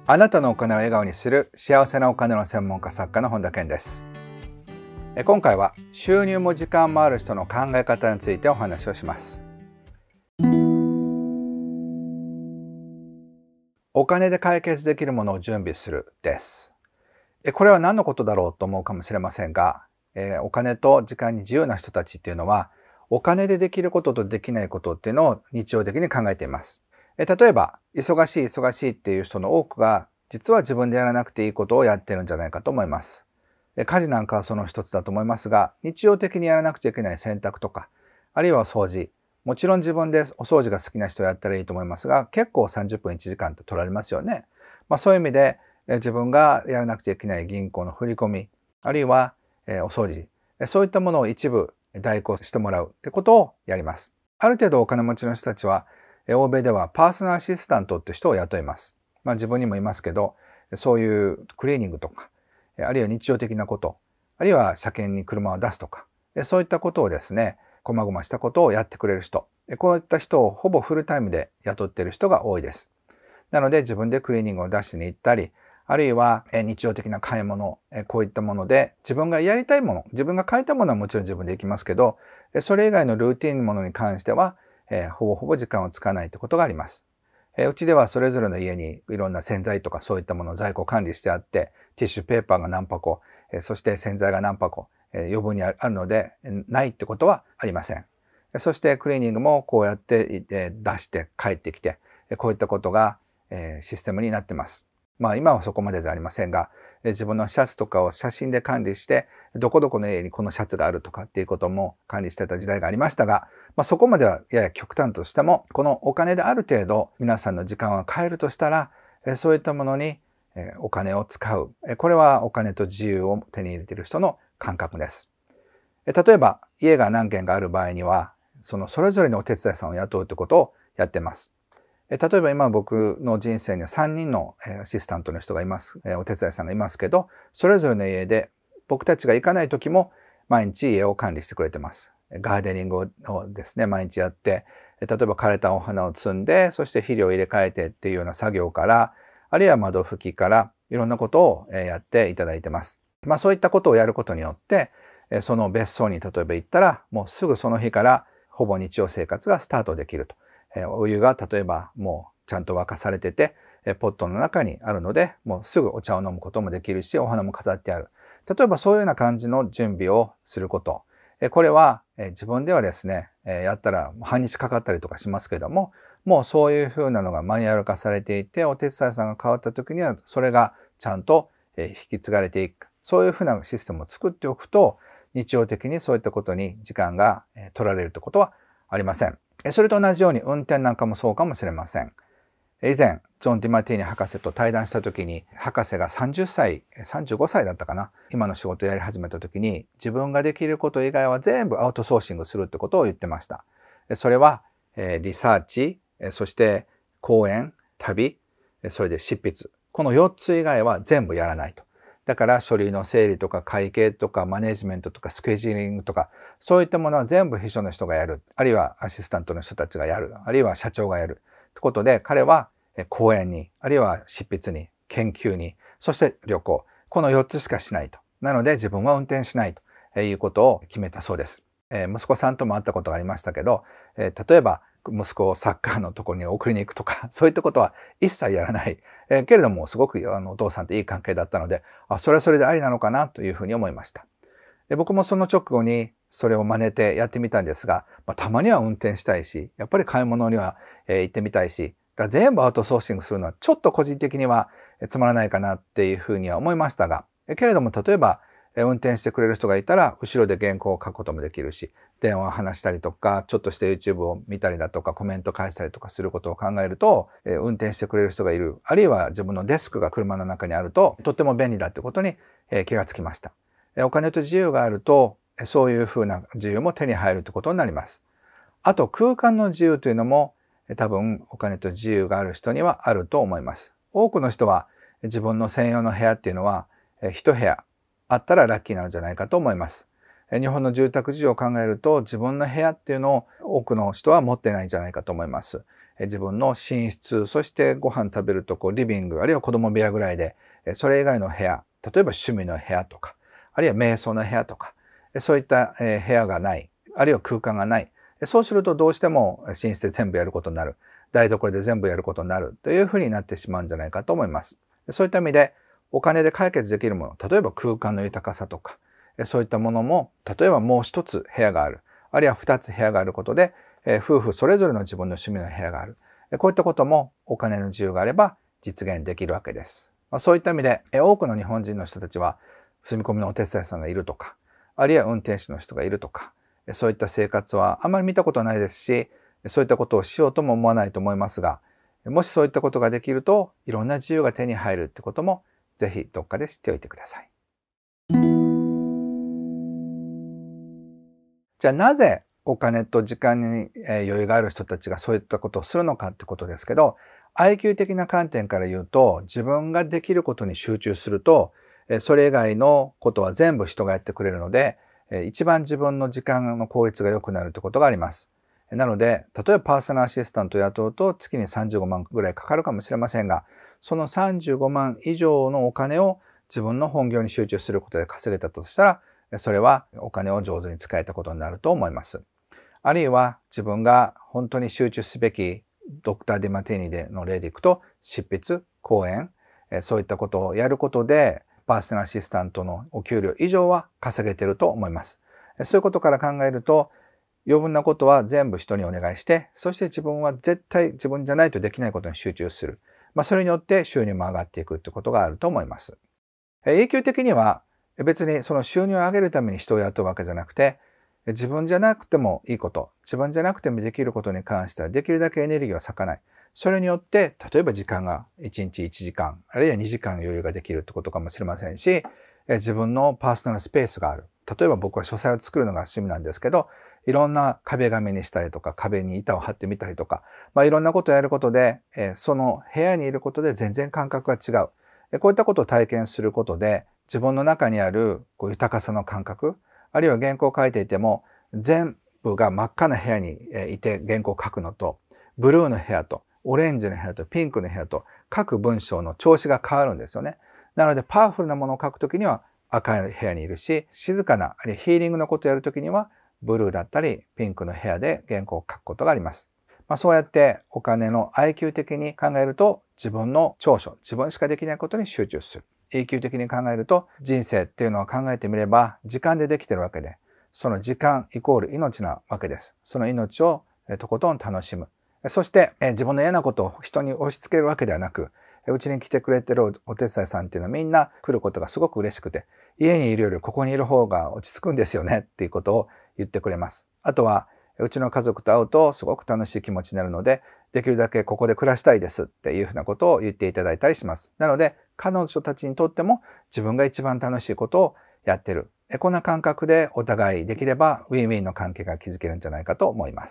あなたのお金を笑顔にする幸せなお金の専門家作家の本田健です。今回は収入も時間もある人の考え方についてお話をします。お金で解決できるものを準備するです。これは何のことだろうと思うかもしれませんが、お金と時間に自由な人たちっていうのは、お金でできることとできないことっていうのを日常的に考えています。例えば、忙しいっていう人の多くが、実は自分でやらなくていいことをやってるんじゃないかと思います。家事なんかはその一つだと思いますが、日常的にやらなくちゃいけない洗濯とか、あるいは掃除、もちろん自分でお掃除が好きな人はやったらいいと思いますが、結構30分1時間って取られますよね。そういう意味で、自分がやらなくちゃいけない銀行の振り込み、あるいはお掃除、そういったものを一部代行してもらうってことをやります。ある程度お金持ちの人たちは、欧米ではパーソナルアシスタントって人を雇います。自分にもいますけど、そういうクリーニングとか、あるいは日常的なこと、あるいは車検に車を出すとか、そういったことをですね、細々したことをやってくれる人、こういった人をほぼフルタイムで雇っている人が多いです。なので自分でクリーニングを出しに行ったり、あるいは日常的な買い物、こういったもので自分がやりたいもの、自分が買いたいものはもちろん自分で行きますけど、それ以外のルーティンのものに関しては、ほぼ時間を使わないということがあります。うちではそれぞれの家にいろんな洗剤とかそういったものを在庫管理してあって、ティッシュペーパーが何箱、そして洗剤が何箱、余分にあるので、ないってことはありません。そしてクリーニングもこうやって出して帰ってきて、こういったことがシステムになってます。今はそこまでじゃありませんが、自分のシャツとかを写真で管理して、どこどこの家にこのシャツがあるとかっていうことも管理してた時代がありましたが、そこまではやや極端としても、このお金である程度皆さんの時間を変えるとしたら、そういったものにお金を使う。これはお金と自由を手に入れている人の感覚です。例えば、家が何軒かある場合には、それぞれのお手伝いさんを雇うということをやってます。例えば今僕の人生には3人のアシスタントの人がいます。お手伝いさんがいますけど、それぞれの家で僕たちが行かない時も毎日家を管理してくれてます。ガーデニングをですね、毎日やって、例えば枯れたお花を摘んで、そして肥料を入れ替えてっていうような作業から、あるいは窓拭きからいろんなことをやっていただいてます。そういったことをやることによって、その別荘に例えば行ったら、もうすぐその日からほぼ日常生活がスタートできると。お湯が例えばもうちゃんと沸かされてて、ポットの中にあるので、もうすぐお茶を飲むこともできるし、お花も飾ってある。例えばそういうような感じの準備をすること。これは自分ではですね、やったら半日かかったりとかしますけども、もうそういうふうなのがマニュアル化されていて、お手伝いさんが変わった時には、それがちゃんと引き継がれていく。そういうふうなシステムを作っておくと、日常的にそういったことに時間が取られるということはありません。それと同じように運転なんかもそうかもしれません。以前、ジョン・ディマティーニ博士と対談した時に、博士が35歳だったかな。今の仕事をやり始めた時に、自分ができること以外は全部アウトソーシングするってことを言ってました。それは、リサーチ、そして講演、旅、それで執筆。この4つ以外は全部やらないと。だから書類の整理とか会計とかマネジメントとかスケジューリングとかそういったものは全部秘書の人がやる。あるいはアシスタントの人たちがやる。あるいは社長がやる。ってことで彼は講演に、あるいは執筆に、研究に、そして旅行。この4つしかしないと。なので自分は運転しないということを決めたそうです。息子さんとも会ったことがありましたけど、例えば息子をサッカーのところに送りに行くとか、そういったことは一切やらない。けれども、すごくお父さんといい関係だったので、それはそれでありなのかなというふうに思いました。僕もその直後にそれを真似てやってみたんですが、たまには運転したいし、やっぱり買い物には行ってみたいし、全部アウトソーシングするのはちょっと個人的にはつまらないかなっていうふうには思いましたが、けれども例えば運転してくれる人がいたら、後ろで原稿を書くこともできるし、電話を話したりとか、ちょっとして YouTube を見たりだとか、コメント返したりとかすることを考えると、運転してくれる人がいる、あるいは自分のデスクが車の中にあると、とっても便利だってことに気がつきました。お金と自由があると、そういうふうな自由も手に入るということになります。あと、空間の自由というのも、多分お金と自由がある人にはあると思います。多くの人は自分の専用の部屋っていうのは、一部屋あったらラッキーなのじゃないかと思います。 日本の住宅事情を考えると、自分の部屋っていうのを多くの人は持ってないんじゃないかと思います。自分の寝室、そしてご飯食べるとこ、リビング、あるいは子供部屋ぐらいで、それ以外の部屋、例えば趣味の部屋とか、あるいは瞑想の部屋とか、そういった部屋がない、あるいは空間がない。そうするとどうしても寝室で全部やることになる。台所で全部やることになるというふうになってしまうんじゃないかと思います。そういった意味でお金で解決できるもの、例えば空間の豊かさとか、そういったものも、例えばもう一つ部屋がある、あるいは二つ部屋があることで、夫婦それぞれの自分の趣味の部屋がある。こういったこともお金の自由があれば実現できるわけです。そういった意味で多くの日本人の人たちは住み込みのお手伝いさんがいるとか、あるいは運転手の人がいるとか、そういった生活はあまり見たことないですし、そういったことをしようとも思わないと思いますが、もしそういったことができるといろんな自由が手に入るってこともぜひどっかで知っておいてください。じゃあなぜお金と時間に余裕がある人たちがそういったことをするのかってことですけど、IQ 的な観点から言うと、自分ができることに集中すると、それ以外のことは全部人がやってくれるので、一番自分の時間の効率が良くなるということがあります。なので、例えばパーソナルアシスタントを雇うと月に35万ぐらいかかるかもしれませんが、その35万以上のお金を自分の本業に集中することで稼げたとしたら、それはお金を上手に使えたことになると思います。あるいは自分が本当に集中すべきドクター・ディマティーニでの例でいくと、執筆、講演、そういったことをやることで、パーソナルアシスタントのお給料以上は稼げていると思います。そういうことから考えると、余分なことは全部人にお願いして、そして自分は絶対自分じゃないとできないことに集中する。それによって収入も上がっていくってことがあると思います。永久的には別にその収入を上げるために人を雇うわけじゃなくて、自分じゃなくてもいいこと、自分じゃなくてもできることに関してはできるだけエネルギーを割かない。それによって、例えば時間が1日1時間、あるいは2時間余裕ができるってことかもしれませんし、自分のパーソナルスペースがある。例えば僕は書斎を作るのが趣味なんですけど、いろんな壁紙にしたりとか、壁に板を張ってみたりとか、いろんなことをやることで、その部屋にいることで全然感覚が違う。こういったことを体験することで、自分の中にある豊かさの感覚、あるいは原稿を書いていても、全部が真っ赤な部屋にいて原稿を書くのと、ブルーの部屋と、オレンジの部屋と、ピンクの部屋と、書く文章の調子が変わるんですよね。なので、パワフルなものを書くときには赤い部屋にいるし、静かな、あるいはヒーリングのことをやるときには、ブルーだったり、ピンクの部屋で原稿を書くことがあります。そうやってお金の IQ 的に考えると、自分の長所、自分しかできないことに集中する。EQ 的に考えると、人生っていうのは考えてみれば、時間でできてるわけで、その時間イコール命なわけです。その命をとことん楽しむ。そして自分の嫌なことを人に押し付けるわけではなく、うちに来てくれてるお手伝いさんっていうのはみんな来ることがすごく嬉しくて、家にいるよりここにいる方が落ち着くんですよねっていうことを言ってくれます。あとは、うちの家族と会うとすごく楽しい気持ちになるので、できるだけここで暮らしたいですっていうふうなことを言っていただいたりします。なので、彼女たちにとっても自分が一番楽しいことをやってる。こんな感覚でお互いできればウィンウィンの関係が築けるんじゃないかと思います。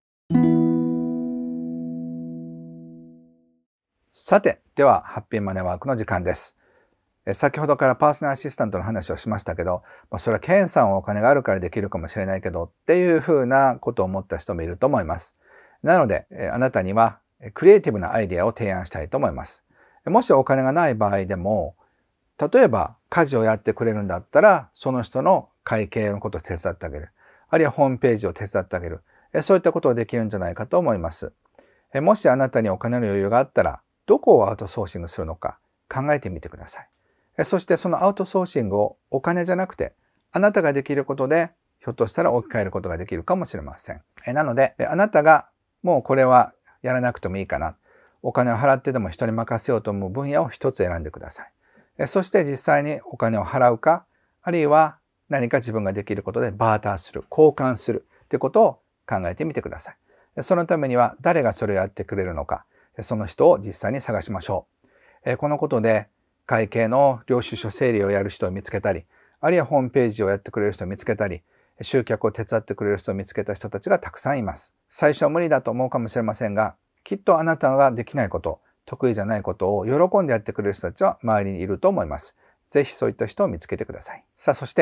さて、ではハッピーマネーワークの時間です。先ほどからパーソナルアシスタントの話をしましたけど、それはケンさんはお金があるからできるかもしれないけどっていうふうなことを思った人もいると思います。なので、あなたにはクリエイティブなアイデアを提案したいと思います。もしお金がない場合でも、例えば家事をやってくれるんだったら、その人の会計のことを手伝ってあげる。あるいはホームページを手伝ってあげる。そういったことをできるんじゃないかと思います。もしあなたにお金の余裕があったら、どこをアウトソーシングするのか考えてみてください。そしてそのアウトソーシングをお金じゃなくて、あなたができることで、ひょっとしたら置き換えることができるかもしれません。なので、あなたがもうこれはやらなくてもいいかな。お金を払ってでも人に任せようと思う分野を一つ選んでください。そして実際にお金を払うか、あるいは何か自分ができることでバーターする、交換するということを考えてみてください。そのためには誰がそれをやってくれるのか、その人を実際に探しましょう。このことで会計の領収書整理をやる人を見つけたり、あるいはホームページをやってくれる人を見つけたり、集客を手伝ってくれる人を見つけた人たちがたくさんいます。最初は無理だと思うかもしれませんが、きっとあなたができないこと、得意じゃないことを喜んでやってくれる人たちは周りにいると思います。ぜひそういった人を見つけてください。さあ、そして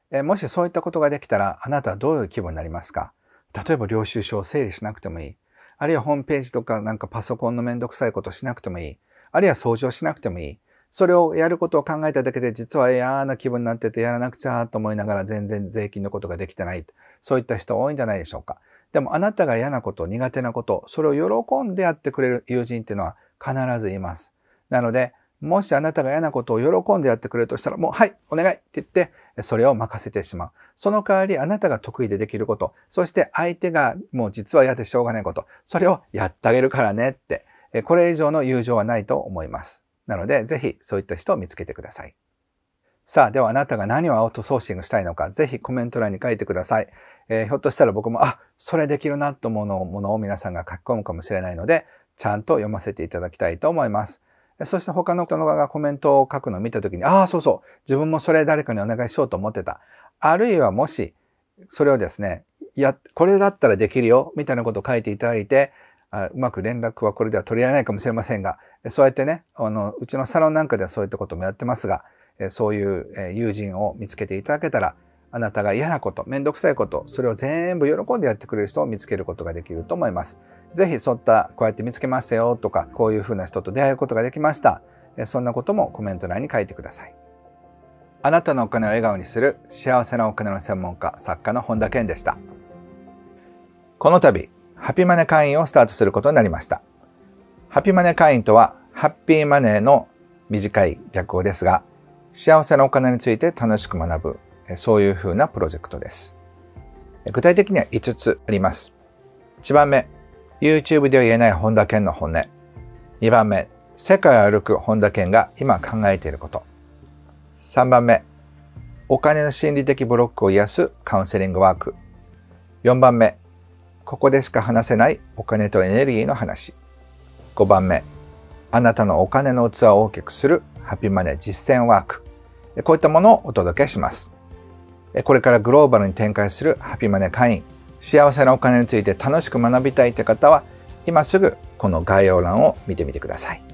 もしそういったことができたら、あなたはどういう気分になりますか？例えば領収書を整理しなくてもいい。あるいはホームページとかなんかパソコンのめんどくさいことをしなくてもいい。あるいは掃除をしなくてもいい。それをやることを考えただけで実は嫌な気分になっててやらなくちゃと思いながら全然税金のことができてない。そういった人多いんじゃないでしょうか。でもあなたが嫌なこと、苦手なこと、それを喜んでやってくれる友人っていうのは必ずいます。なので、もしあなたが嫌なことを喜んでやってくれるとしたら、もうはい、お願いって言って、それを任せてしまう。その代わりあなたが得意でできること、そして相手がもう実は嫌でしょうがないこと、それをやってあげるからねって、これ以上の友情はないと思います。なので、ぜひそういった人を見つけてください。さあ、ではあなたが何をアウトソーシングしたいのか、ぜひコメント欄に書いてください。ひょっとしたら僕も、それできるなと思うものを皆さんが書き込むかもしれないので、ちゃんと読ませていただきたいと思います。そして他の人の側がコメントを書くのを見たときに、そうそう、自分もそれ誰かにお願いしようと思ってた。あるいはもし、それをですね、これだったらできるよ、みたいなことを書いていただいて、うまく連絡はこれでは取り合えないかもしれませんが、そうやってね、うちのサロンなんかではそういったこともやってますが、そういう友人を見つけていただけたら、あなたが嫌なこと、めんどくさいこと、それを全部喜んでやってくれる人を見つけることができると思います。ぜひそういったこうやって見つけましたよとか、こういうふうな人と出会うことができました。そんなこともコメント欄に書いてください。あなたのお金を笑顔にする幸せなお金の専門家、作家の本田健でした。この度、ハピマネ会員をスタートすることになりました。ハピマネ会員とは、ハッピーマネーの短い略語ですが、幸せなお金について楽しく学ぶ、そういうふうなプロジェクトです。具体的には5つあります。1番目、YouTube では言えない本田健の本音。2番目、世界を歩く本田健が今考えていること。3番目、お金の心理的ブロックを癒すカウンセリングワーク。4番目、ここでしか話せないお金とエネルギーの話。5番目、あなたのお金の器を大きくするハピマネ実践ワーク。こういったものをお届けします。これからグローバルに展開するハピマネ会員、幸せなお金について楽しく学びたいという方は、今すぐこの概要欄を見てみてください。